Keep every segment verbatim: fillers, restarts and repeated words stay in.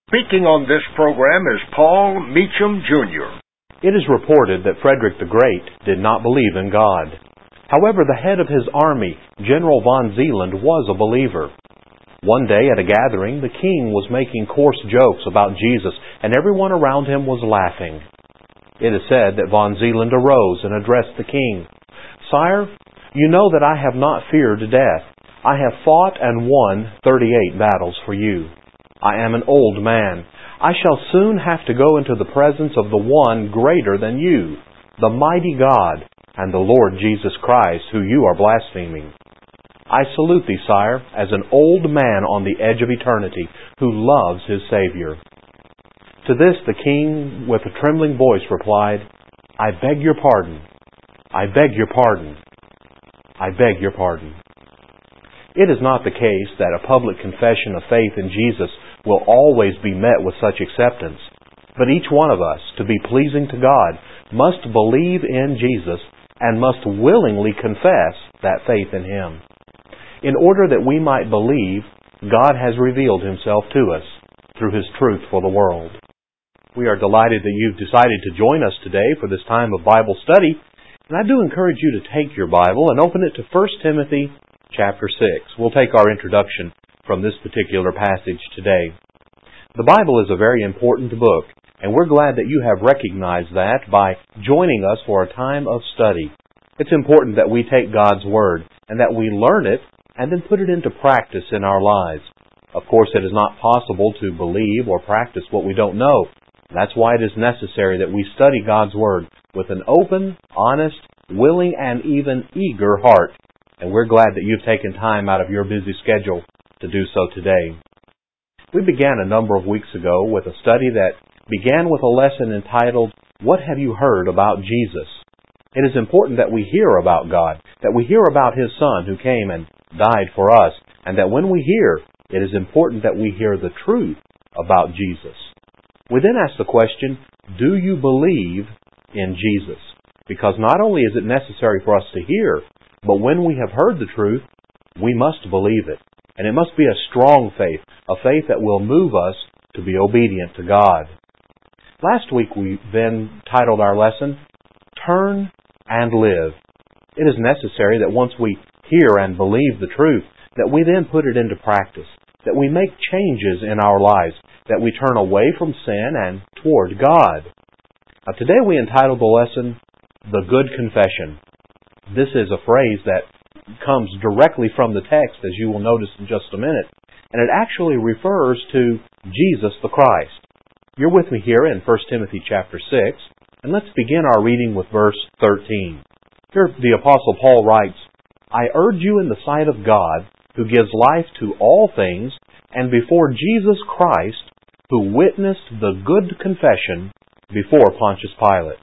Speaking on this program is Paul Meacham, Junior It is reported that Frederick the Great did not believe in God. However, the head of his army, General von Zeeland, was a believer. One day at a gathering, the king was making coarse jokes about Jesus, and everyone around him was laughing. It is said that von Zeeland arose and addressed the king. "Sire, you know that I have not feared death. I have fought and won thirty-eight battles for you. I am an old man. I shall soon have to go into the presence of the one greater than you, the mighty God, and the Lord Jesus Christ, who you are blaspheming. I salute thee, sire, as an old man on the edge of eternity, who loves his Savior." To this the king, with a trembling voice, replied, "I beg your pardon. I beg your pardon. I beg your pardon." It is not the case that a public confession of faith in Jesus will always be met with such acceptance, but each one of us, to be pleasing to God, must believe in Jesus and must willingly confess that faith in Him. In order that we might believe, God has revealed Himself to us through His truth for the world. We are delighted that you've decided to join us today for this time of Bible study, and I do encourage you to take your Bible and open it to First Timothy chapter six. We'll take our introduction from this particular passage today. The Bible is a very important book, and we're glad that you have recognized that by joining us for a time of study. It's important that we take God's Word and that we learn it and then put it into practice in our lives. Of course, it is not possible to believe or practice what we don't know. That's why it is necessary that we study God's Word with an open, honest, willing, and even eager heart. And we're glad that you've taken time out of your busy schedule to do so today. We began a number of weeks ago with a study that began with a lesson entitled, "What Have You Heard About Jesus?" It is important that we hear about God, that we hear about His Son who came and died for us, and that when we hear, it is important that we hear the truth about Jesus. We then ask the question, do you believe in Jesus? Because not only is it necessary for us to hear, but when we have heard the truth, we must believe it. And it must be a strong faith, a faith that will move us to be obedient to God. Last week we then titled our lesson, "Turn and Live." It is necessary that once we hear and believe the truth, that we then put it into practice, that we make changes in our lives, that we turn away from sin and toward God. Now, today we entitled the lesson, "The Good Confession." This is a phrase that comes directly from the text, as you will notice in just a minute, and it actually refers to Jesus the Christ. You're with me here in First Timothy chapter six, and let's begin our reading with verse thirteen. Here the Apostle Paul writes, "I urge you in the sight of God, who gives life to all things, and before Jesus Christ, who witnessed the good confession before Pontius Pilate."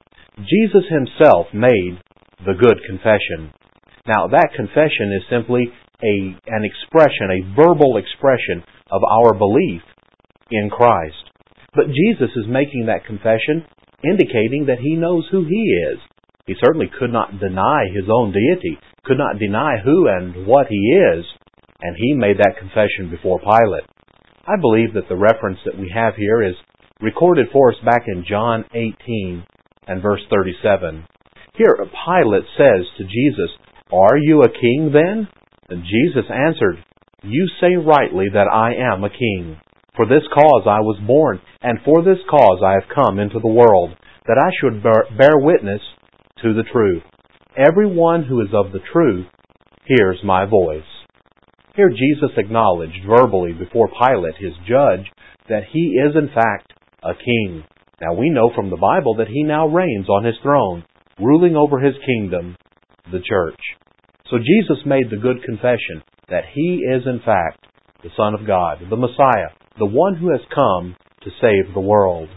Jesus Himself made the good confession. Now, that confession is simply a, an expression, a verbal expression of our belief in Christ. But Jesus is making that confession, indicating that He knows who He is. He certainly could not deny His own deity, could not deny who and what He is, and He made that confession before Pilate. I believe that the reference that we have here is recorded for us back in John eighteen and verse thirty-seven. Here Pilate says to Jesus, "Are you a king then?" And Jesus answered, "You say rightly that I am a king. For this cause I was born, and for this cause I have come into the world, that I should bear witness to the truth. Everyone who is of the truth hears my voice." Here Jesus acknowledged verbally before Pilate, his judge, that He is in fact a king. Now we know from the Bible that He now reigns on His throne, ruling over His kingdom, the church. So Jesus made the good confession that He is in fact the Son of God, the Messiah, the one who has come to save the world.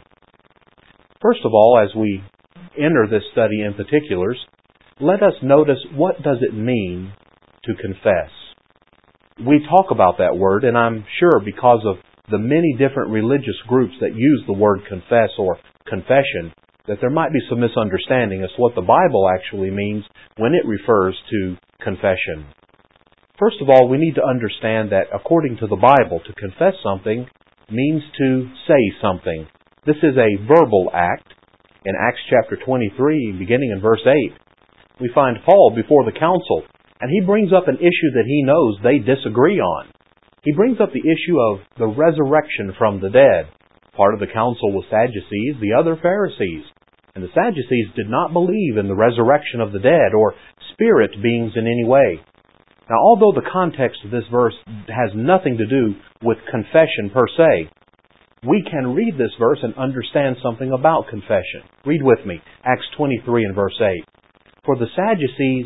First of all, as we enter this study in particulars, let us notice, what does it mean to confess? We talk about that word, and I'm sure because of the many different religious groups that use the word confess or confession, that there might be some misunderstanding as to what the Bible actually means when it refers to confession. First of all, we need to understand that according to the Bible, to confess something means to say something. This is a verbal act. In Acts chapter twenty-three, beginning in verse eight, we find Paul before the council, and he brings up an issue that he knows they disagree on. He brings up the issue of the resurrection from the dead. Part of the council was Sadducees, the other Pharisees. And the Sadducees did not believe in the resurrection of the dead or spirit beings in any way. Now, although the context of this verse has nothing to do with confession per se, we can read this verse and understand something about confession. Read with me, Acts twenty-three and verse eight. For the Sadducees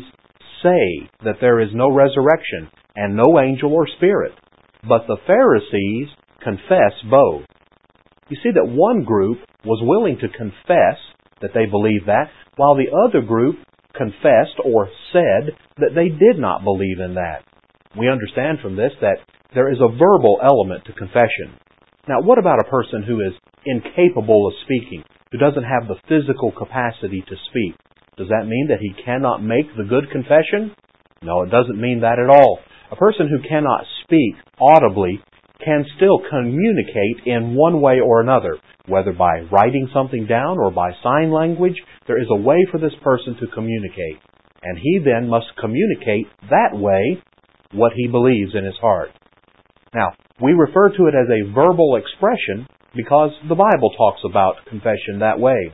say that there is no resurrection and no angel or spirit, but the Pharisees confess both. You see that one group was willing to confess that they believed that, while the other group confessed or said that they did not believe in that. We understand from this that there is a verbal element to confession. Now, what about a person who is incapable of speaking, who doesn't have the physical capacity to speak? Does that mean that he cannot make the good confession? No, it doesn't mean that at all. A person who cannot speak audibly can still communicate in one way or another, whether by writing something down or by sign language. There is a way for this person to communicate, and he then must communicate that way what he believes in his heart. Now, we refer to it as a verbal expression because the Bible talks about confession that way.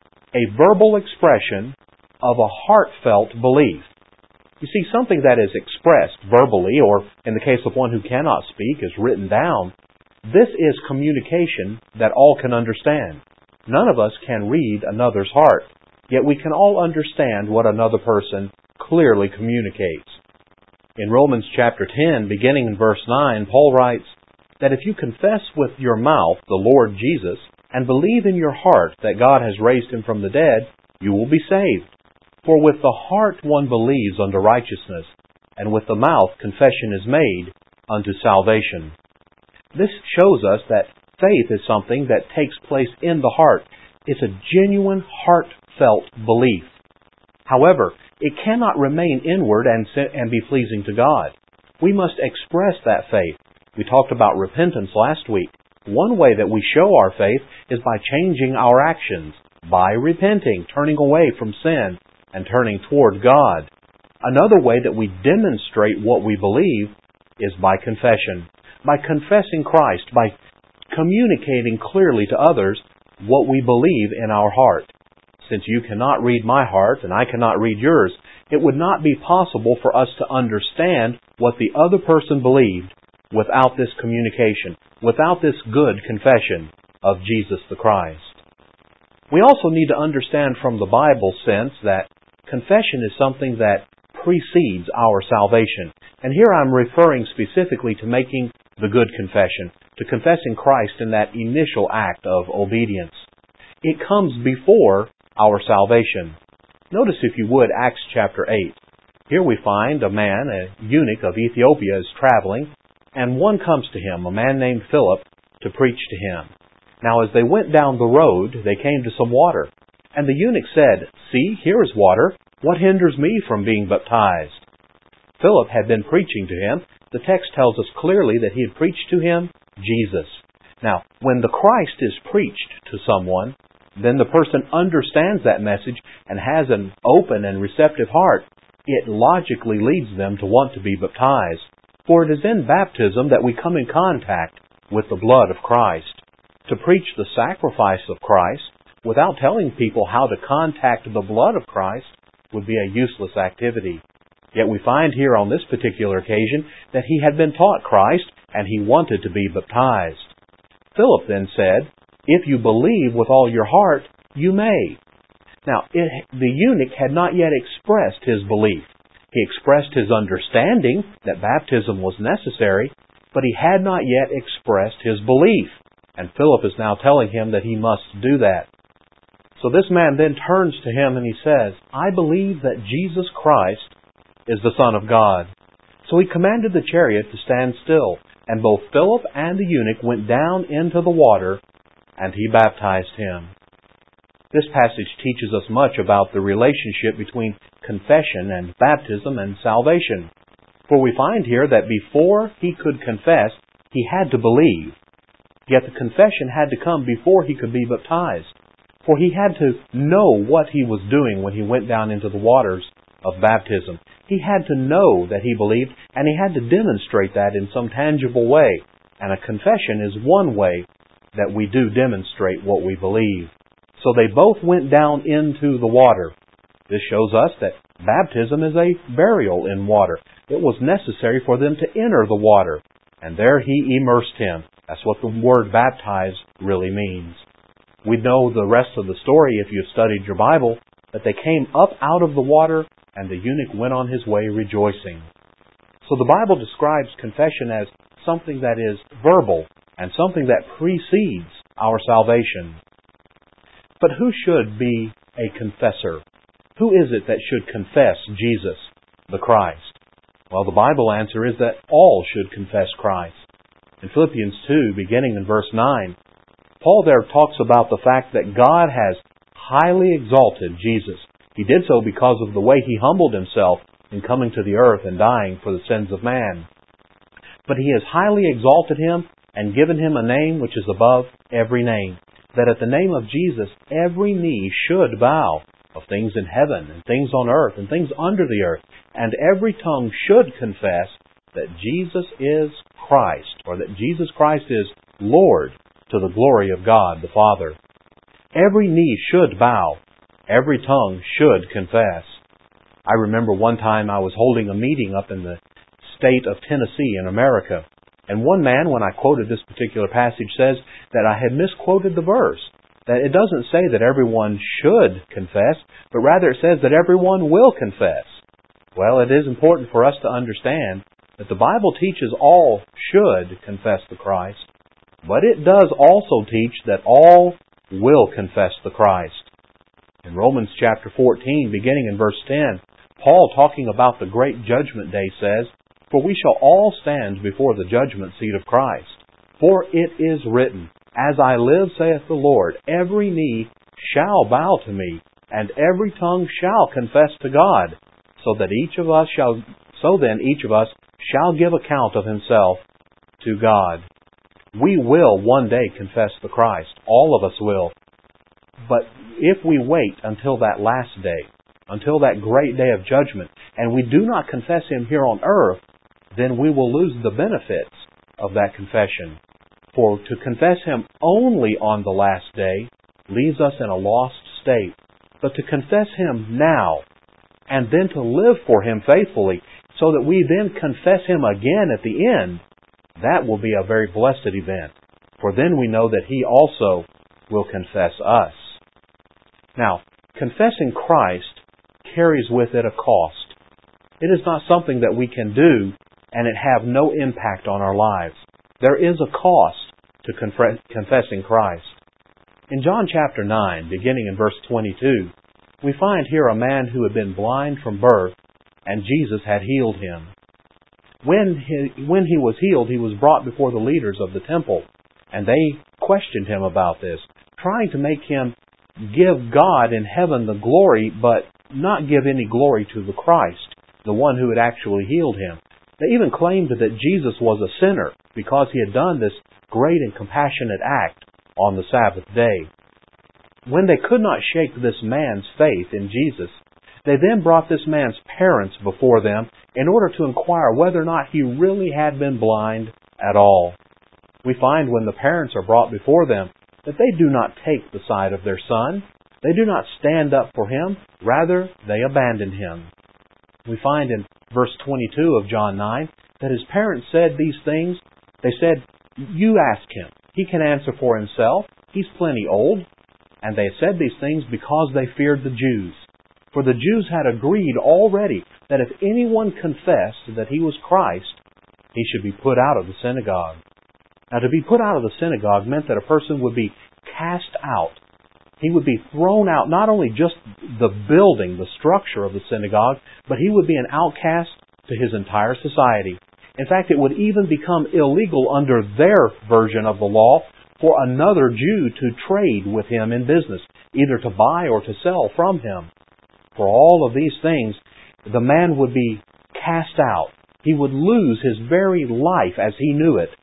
A verbal expression of a heartfelt belief. You see, something that is expressed verbally, or in the case of one who cannot speak, is written down. This is communication that all can understand. None of us can read another's heart, yet we can all understand what another person clearly communicates. In Romans chapter ten, beginning in verse nine, Paul writes that if you confess with your mouth the Lord Jesus and believe in your heart that God has raised him from the dead, you will be saved. For with the heart one believes unto righteousness, and with the mouth confession is made unto salvation. This shows us that faith is something that takes place in the heart. It's a genuine, heartfelt belief. However, it cannot remain inward and, and be pleasing to God. We must express that faith. We talked about repentance last week. One way that we show our faith is by changing our actions, by repenting, turning away from sin, and turning toward God. Another way that we demonstrate what we believe is by confession, by confessing Christ, by communicating clearly to others what we believe in our heart. Since you cannot read my heart and I cannot read yours, it would not be possible for us to understand what the other person believed without this communication, without this good confession of Jesus the Christ. We also need to understand from the Bible sense that confession is something that precedes our salvation. And here I'm referring specifically to making the good confession, to confessing Christ in that initial act of obedience. It comes before our salvation. Notice, if you would, Acts chapter eight. Here we find a man, a eunuch of Ethiopia, is traveling, and one comes to him, a man named Philip, to preach to him. Now as they went down the road, they came to some water. And the eunuch said, "See, here is water. What hinders me from being baptized?" Philip had been preaching to him. The text tells us clearly that he had preached to him Jesus. Now, when the Christ is preached to someone, then the person understands that message and has an open and receptive heart. It logically leads them to want to be baptized. For it is in baptism that we come in contact with the blood of Christ. To preach the sacrifice of Christ without telling people how to contact the blood of Christ would be a useless activity. Yet we find here on this particular occasion that he had been taught Christ and he wanted to be baptized. Philip then said, "If you believe with all your heart, you may." Now, it, the eunuch had not yet expressed his belief. He expressed his understanding that baptism was necessary, but he had not yet expressed his belief. And Philip is now telling him that he must do that. So this man then turns to him and he says, "I believe that Jesus Christ is the Son of God." So he commanded the chariot to stand still, and both Philip and the eunuch went down into the water, and he baptized him. This passage teaches us much about the relationship between confession and baptism and salvation. For we find here that before he could confess, he had to believe. Yet the confession had to come before he could be baptized. For he had to know what he was doing when he went down into the waters of baptism. He had to know that he believed, and he had to demonstrate that in some tangible way. And a confession is one way that we do demonstrate what we believe. So they both went down into the water. This shows us that baptism is a burial in water. It was necessary for them to enter the water. And there he immersed him. That's what the word baptize really means. We know the rest of the story if you've studied your Bible, that they came up out of the water and the eunuch went on his way rejoicing. So the Bible describes confession as something that is verbal and something that precedes our salvation. But who should be a confessor? Who is it that should confess Jesus, the Christ? Well, the Bible answer is that all should confess Christ. In Philippians two, beginning in verse nine, Paul there talks about the fact that God has highly exalted Jesus. He did so because of the way he humbled himself in coming to the earth and dying for the sins of man. But he has highly exalted him and given him a name which is above every name, that at the name of Jesus every knee should bow, of things in heaven and things on earth and things under the earth, and every tongue should confess that Jesus is Christ, or that Jesus Christ is Lord, to the glory of God the Father. Every knee should bow. Every tongue should confess. I remember one time I was holding a meeting up in the state of Tennessee in America, and one man, when I quoted this particular passage, says that I had misquoted the verse, that it doesn't say that everyone should confess, but rather it says that everyone will confess. Well, it is important for us to understand that the Bible teaches all should confess the Christ, but it does also teach that all will confess the Christ. In Romans chapter fourteen, beginning in verse ten, Paul, talking about the great judgment day, says, "For we shall all stand before the judgment seat of Christ. For it is written, As I live, saith the Lord, every knee shall bow to me, and every tongue shall confess to God, so that each of us shall, so then each of us shall give account of himself to God." We will one day confess the Christ. All of us will. But if we wait until that last day, until that great day of judgment, and we do not confess Him here on earth, then we will lose the benefits of that confession. For to confess Him only on the last day leaves us in a lost state. But to confess Him now, and then to live for Him faithfully, so that we then confess Him again at the end, that will be a very blessed event. For then we know that He also will confess us. Now, confessing Christ carries with it a cost. It is not something that we can do and it have no impact on our lives. There is a cost to conf- confessing Christ. In John chapter nine, beginning in verse twenty-two, we find here a man who had been blind from birth, and Jesus had healed him. When he, when he was healed, he was brought before the leaders of the temple, and they questioned him about this, trying to make him give God in heaven the glory, but not give any glory to the Christ, the one who had actually healed him. They even claimed that Jesus was a sinner because he had done this great and compassionate act on the Sabbath day. When they could not shake this man's faith in Jesus, they then brought this man's parents before them in order to inquire whether or not he really had been blind at all. We find when the parents are brought before them that they do not take the side of their son. They do not stand up for him. Rather, they abandon him. We find in verse twenty-two of John nine that his parents said these things. They said, "You ask him. He can answer for himself. He's plenty old." And they said these things because they feared the Jews. For the Jews had agreed already that if anyone confessed that he was Christ, he should be put out of the synagogue. Now, to be put out of the synagogue meant that a person would be cast out. He would be thrown out, not only just the building, the structure of the synagogue, but he would be an outcast to his entire society. In fact, it would even become illegal under their version of the law for another Jew to trade with him in business, either to buy or to sell from him. For all of these things, the man would be cast out. He would lose his very life as he knew it.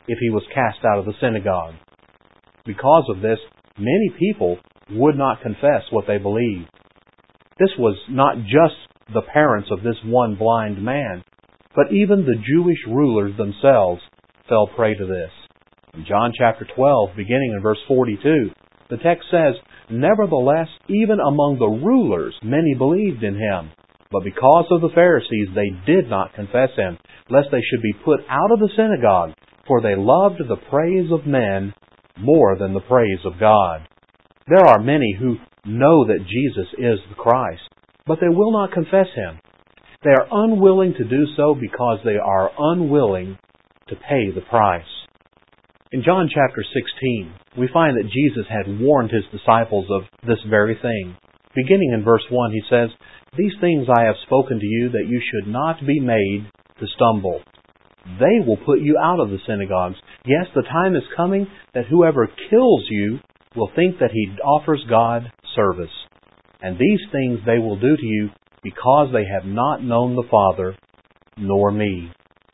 if he was cast out of the synagogue. Because of this, many people would not confess what they believed. This was not just the parents of this one blind man, but even the Jewish rulers themselves fell prey to this. In John chapter twelve, beginning in verse forty-two, the text says, "Nevertheless, even among the rulers many believed in him. But because of the Pharisees they did not confess him, lest they should be put out of the synagogue, for they loved the praise of men more than the praise of God." There are many who know that Jesus is the Christ, but they will not confess him. They are unwilling to do so because they are unwilling to pay the price. In John chapter sixteen, we find that Jesus had warned his disciples of this very thing. Beginning in verse one, he says, "These things I have spoken to you, that you should not be made to stumble. They will put you out of the synagogues. Yes, the time is coming that whoever kills you will think that he offers God service. And these things they will do to you because they have not known the Father nor me."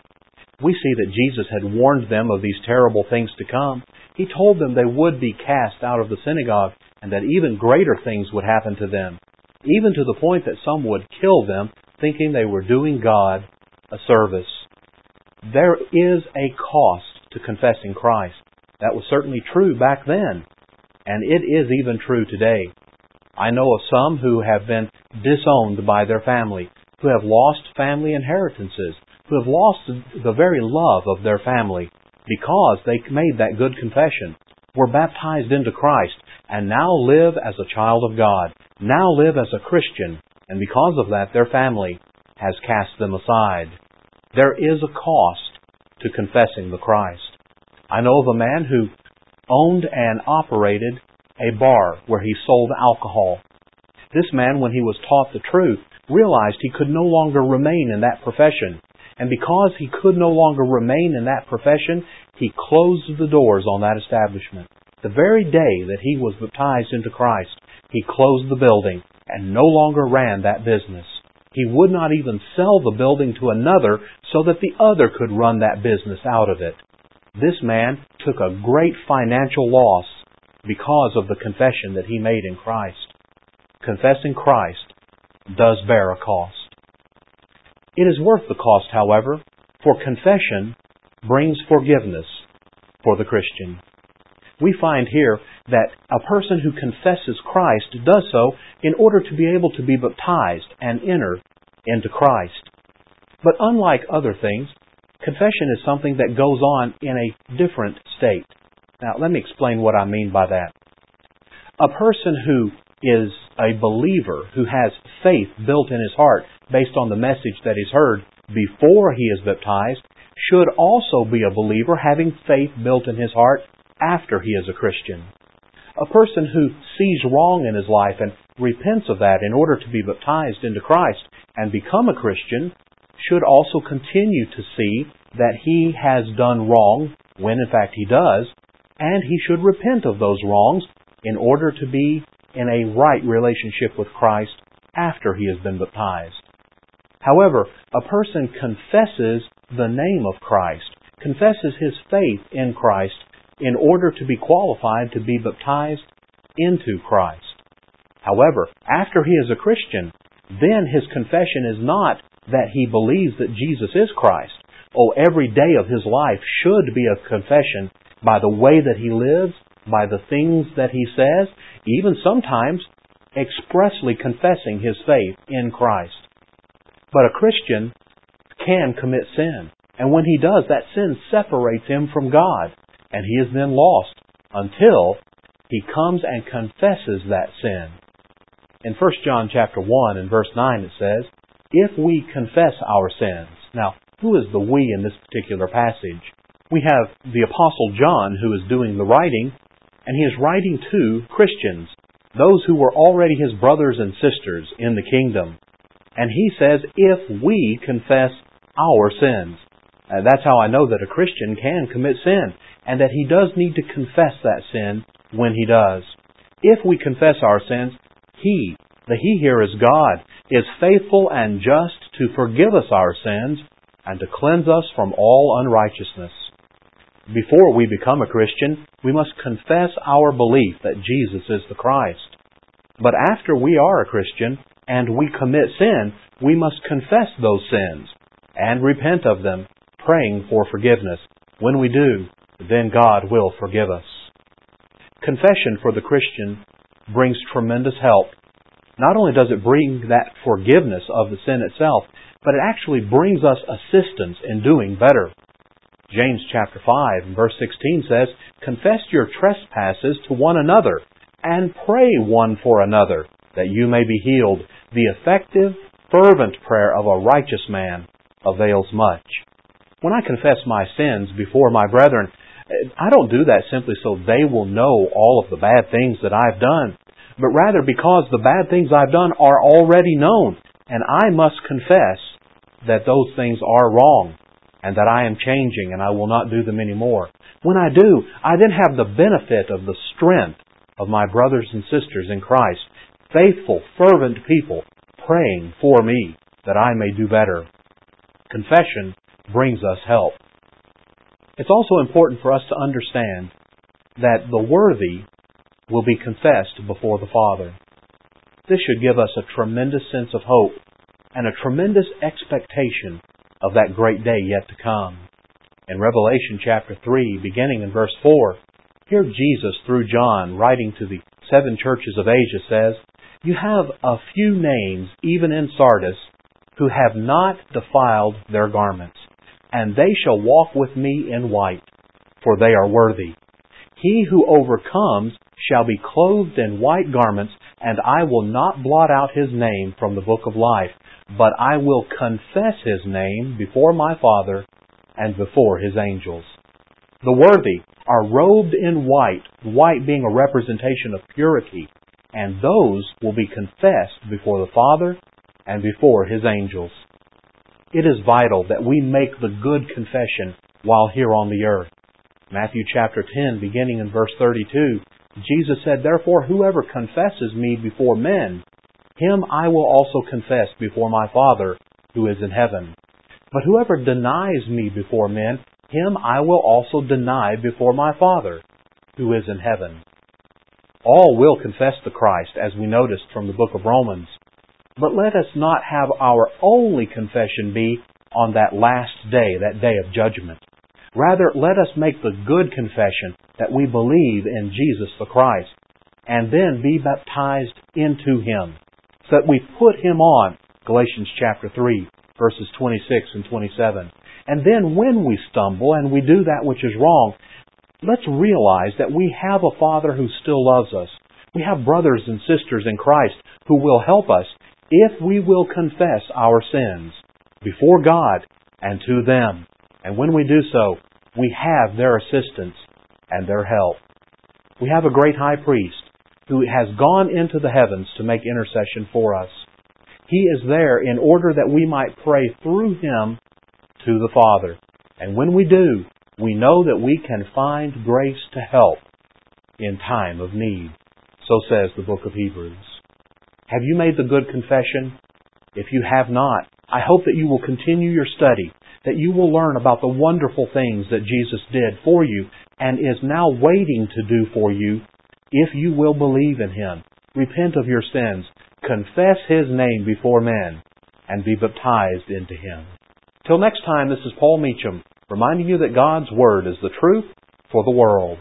We see that Jesus had warned them of these terrible things to come. He told them they would be cast out of the synagogue and that even greater things would happen to them, even to the point that some would kill them, thinking they were doing God a service. There is a cost to confessing Christ. That was certainly true back then, and it is even true today. I know of some who have been disowned by their family, who have lost family inheritances, who have lost the very love of their family because they made that good confession, were baptized into Christ, and now live as a child of God, now live as a Christian, and because of that their family has cast them aside. There is a cost to confessing the Christ. I know of a man who owned and operated a bar where he sold alcohol. This man, when he was taught the truth, realized he could no longer remain in that profession. And because he could no longer remain in that profession, he closed the doors on that establishment. The very day that he was baptized into Christ, he closed the building and no longer ran that business. He would not even sell the building to another so that the other could run that business out of it. This man took a great financial loss because of the confession that he made in Christ. Confessing Christ does bear a cost. It is worth the cost, however, for confession brings forgiveness for the Christian. We find here that a person who confesses Christ does so in order to be able to be baptized and enter into Christ. But unlike other things, confession is something that goes on in a different state. Now, let me explain what I mean by that. A person who is a believer, who has faith built in his heart based on the message that he's heard before he is baptized, should also be a believer having faith built in his heart after he is a Christian. A person who sees wrong in his life and repents of that in order to be baptized into Christ and become a Christian should also continue to see that he has done wrong, when in fact he does, and he should repent of those wrongs in order to be in a right relationship with Christ after he has been baptized. However, a person confesses the name of Christ, confesses his faith in Christ in order to be qualified to be baptized into Christ. However, after he is a Christian, then his confession is not that he believes that Jesus is Christ. Oh, every day of his life should be a confession by the way that he lives, by the things that he says, even sometimes expressly confessing his faith in Christ. But a Christian can commit sin, and when he does, that sin separates him from God, and he is then lost until he comes and confesses that sin. In First John chapter one and verse nine it says, "If we confess our sins." Now, who is the we in this particular passage? We have the Apostle John who is doing the writing, and he is writing to Christians, those who were already his brothers and sisters in the kingdom. And he says, if we confess our sins. Uh, that's how I know that a Christian can commit sin, and that he does need to confess that sin when he does. If we confess our sins, He, the He here is God, is faithful and just to forgive us our sins and to cleanse us from all unrighteousness. Before we become a Christian, we must confess our belief that Jesus is the Christ. But after we are a Christian and we commit sin, we must confess those sins and repent of them, praying for forgiveness. When we do, then God will forgive us. Confession for the Christian brings tremendous help. Not only does it bring that forgiveness of the sin itself, but it actually brings us assistance in doing better. James chapter five, verse sixteen says, "Confess your trespasses to one another, and pray one for another, that you may be healed. The effective, fervent prayer of a righteous man avails much." When I confess my sins before my brethren, I don't do that simply so they will know all of the bad things that I've done, but rather because the bad things I've done are already known, and I must confess that those things are wrong, and that I am changing and I will not do them anymore. When I do, I then have the benefit of the strength of my brothers and sisters in Christ, faithful, fervent people praying for me that I may do better. Confession brings us help. It's also important for us to understand that the worthy will be confessed before the Father. This should give us a tremendous sense of hope and a tremendous expectation of that great day yet to come. In Revelation chapter three, beginning in verse four, here Jesus, through John, writing to the seven churches of Asia, says, "You have a few names, even in Sardis, who have not defiled their garments, and they shall walk with me in white, for they are worthy. He who overcomes shall be clothed in white garments, and I will not blot out his name from the book of life, but I will confess his name before my Father and before his angels." The worthy are robed in white, white being a representation of purity, and those will be confessed before the Father and before his angels. It is vital that we make the good confession while here on the earth. Matthew chapter ten, beginning in verse thirty-two, Jesus said, "Therefore whoever confesses me before men, him I will also confess before my Father who is in heaven. But whoever denies me before men, him I will also deny before my Father who is in heaven." All will confess the Christ, as we noticed from the book of Romans. But let us not have our only confession be on that last day, that day of judgment. Rather, let us make the good confession that we believe in Jesus the Christ, and then be baptized into Him, so that we put Him on, Galatians chapter three, verses twenty-six and twenty-seven. And then when we stumble and we do that which is wrong, let's realize that we have a Father who still loves us. We have brothers and sisters in Christ who will help us if we will confess our sins before God and to them. And when we do so, we have their assistance and their help. We have a great high priest who has gone into the heavens to make intercession for us. He is there in order that we might pray through Him to the Father. And when we do, we know that we can find grace to help in time of need. So says the book of Hebrews. Have you made the good confession? If you have not, I hope that you will continue your study, that you will learn about the wonderful things that Jesus did for you and is now waiting to do for you if you will believe in Him, repent of your sins, confess His name before men, and be baptized into Him. Till next time, this is Paul Meacham, reminding you that God's Word is the truth for the world.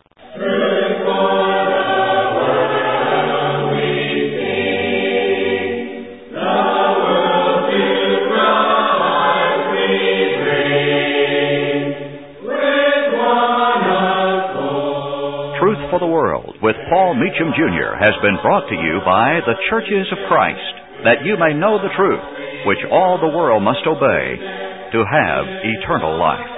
Truth for the World with Paul Meacham Junior has been brought to you by the Churches of Christ, that you may know the truth, which all the world must obey, to have eternal life.